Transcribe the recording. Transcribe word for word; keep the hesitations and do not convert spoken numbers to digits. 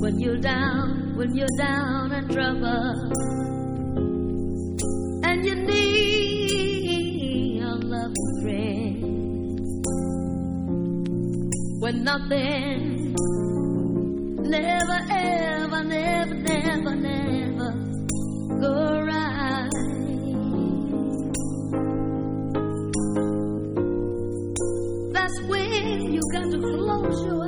When you're down, when you're down and trouble, and you need a loving friend. When nothing, never, ever, never, never, never go right. That's when you got to close your